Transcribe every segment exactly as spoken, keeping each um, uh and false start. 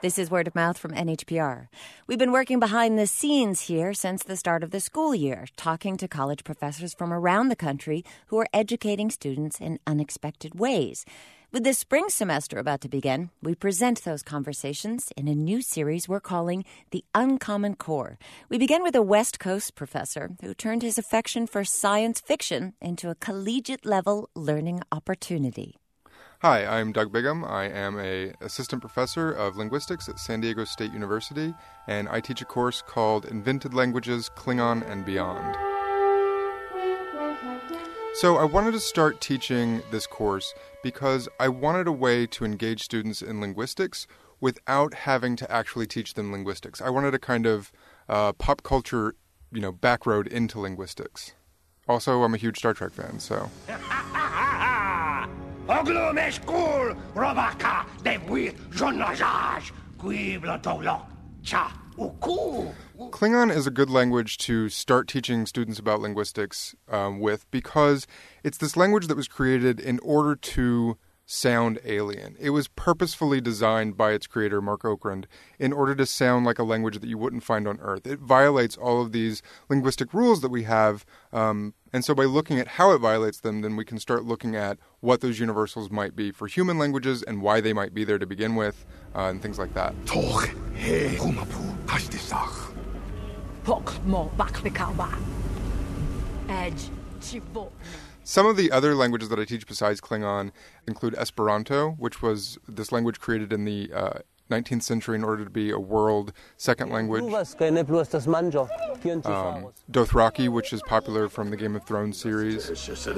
This is Word of Mouth from N H P R. We've been working behind the scenes here since the start of the school year, talking to college professors from around the country who are educating students in unexpected ways. With this spring semester about to begin, we present those conversations in a new series we're calling The Uncommon Core. We begin with a West Coast professor who turned his affection for science fiction into a collegiate-level learning opportunity. Hi, I'm Doug Bigham. I am an assistant professor of linguistics at San Diego State University, and I teach a course called Invented Languages, Klingon and Beyond. So I wanted to start teaching this course because I wanted a way to engage students in linguistics without having to actually teach them linguistics. I wanted a kind of uh, pop culture, you know, back road into linguistics. Also, I'm a huge Star Trek fan, so... Klingon is a good language to start teaching students about linguistics um, with because it's this language that was created in order to sound alien. It was purposefully designed by its creator, Mark Okrand, in order to sound like a language that you wouldn't find on Earth. It violates all of these linguistic rules that we have, um, and so by looking at how it violates them, then we can start looking at what those universals might be for human languages and why they might be there to begin with, uh, and things like that. Some of the other languages that I teach besides Klingon include Esperanto, which was this language created in the uh, nineteenth century in order to be a world second language. Um, Dothraki, which is popular from the Game of Thrones series.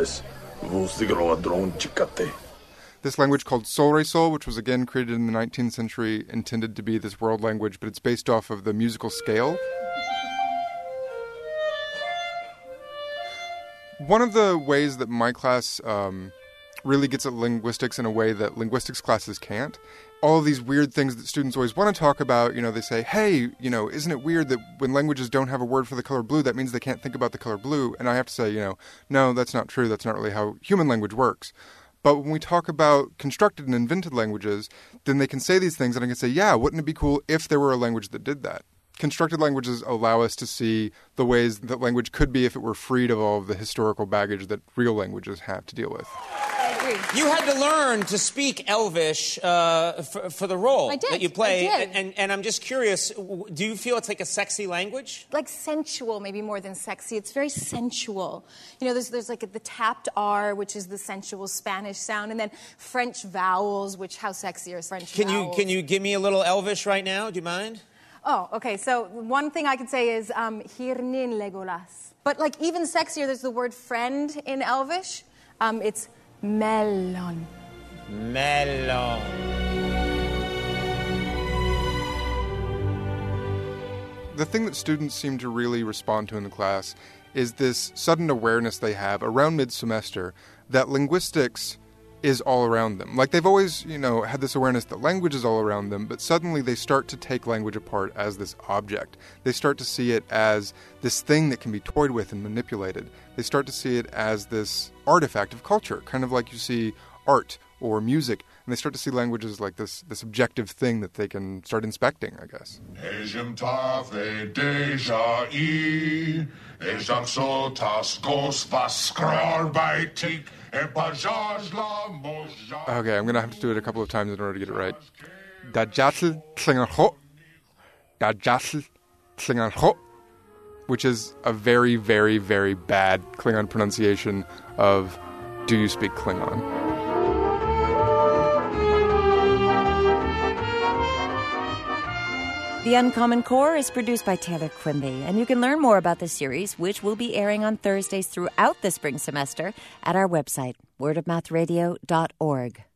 This language called Solresol, which was again created in the nineteenth century, intended to be this world language, but it's based off of the musical scale. One of the ways that my class um, really gets at linguistics in a way that linguistics classes can't, all of these weird things that students always want to talk about, you know, they say, hey, you know, isn't it weird that when languages don't have a word for the color blue, that means they can't think about the color blue? And I have to say, you know, no, that's not true. That's not really how human language works. But when we talk about constructed and invented languages, then they can say these things, and I can say, yeah, wouldn't it be cool if there were a language that did that? Constructed languages allow us to see the ways that language could be if it were freed of all of the historical baggage that real languages have to deal with. I agree. You had to learn to speak Elvish uh, for, for the role I did. that you play. I did. And, and I'm just curious, do you feel it's like a sexy language? Like sensual, maybe more than sexy. It's very sensual. You know, there's, there's like the tapped R, which is the sensual Spanish sound, and then French vowels, which how sexy are French can vowels? You, can you give me a little Elvish right now? Do you mind? Oh, okay. So one thing I could say is um, Hirnin Legolas. But like even sexier, there's the word friend in Elvish. Um, it's melon. Melon. The thing that students seem to really respond to in the class is this sudden awareness they have around mid-semester that linguistics is all around them. Like they've always, you know, had this awareness that language is all around them, but suddenly they start to take language apart as this object. They start to see it as this thing that can be toyed with and manipulated. They start to see it as this artifact of culture, kind of like you see art or music, and they start to see language as like this this objective thing that they can start inspecting, I guess. Okay, I'm going to have to do it a couple of times in order to get it right. Dajatl Klingon Dajatl Klingon, which is a very, very, very bad Klingon pronunciation of do you speak Klingon? The Uncommon Core is produced by Taylor Quimby, and you can learn more about the series, which will be airing on Thursdays throughout the spring semester, at our website, word of mouth radio dot org.